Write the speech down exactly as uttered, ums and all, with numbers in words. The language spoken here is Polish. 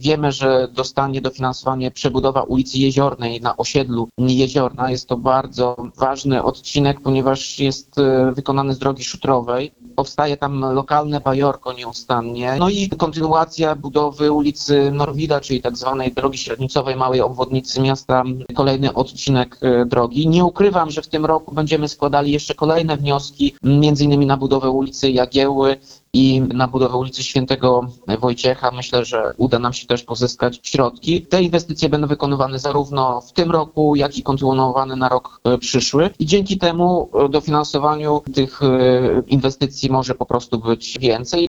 Wiemy, że dostanie dofinansowanie przebudowa ulicy Jeziornej na osiedlu Jeziorna. Jest to bardzo ważny odcinek, ponieważ jest wykonany z drogi szutrowej. Powstaje tam lokalne bajorko nieustannie. No i kontynuacja budowy ulicy Norwida, czyli tak zwanej drogi średnicowej, małej obwodnicy miasta, kolejny odcinek drogi. Nie ukrywam, że w tym roku będziemy składali jeszcze kolejne wnioski, między innymi na budowę ulicy Jagiełły i na budowę ulicy Świętego Wojciecha. Myślę, że uda nam się też pozyskać środki. Te inwestycje będą wykonywane zarówno w tym roku, jak i kontynuowane na rok przyszły i dzięki temu dofinansowaniu tych inwestycji może po prostu być więcej.